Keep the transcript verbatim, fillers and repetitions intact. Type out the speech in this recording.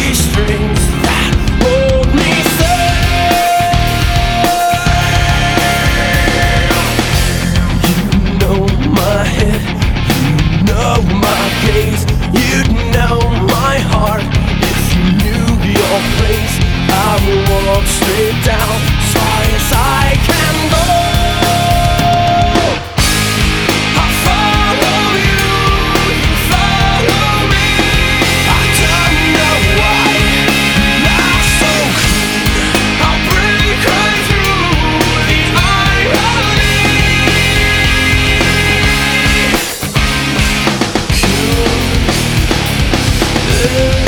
these strings that hold me safe. You know my head, you know my gaze, you'd know my heart if you knew your place. I will walk straight down as far as I can go. I'll follow you, you follow me. I don't know why, not so clean. I'll break right through the irony.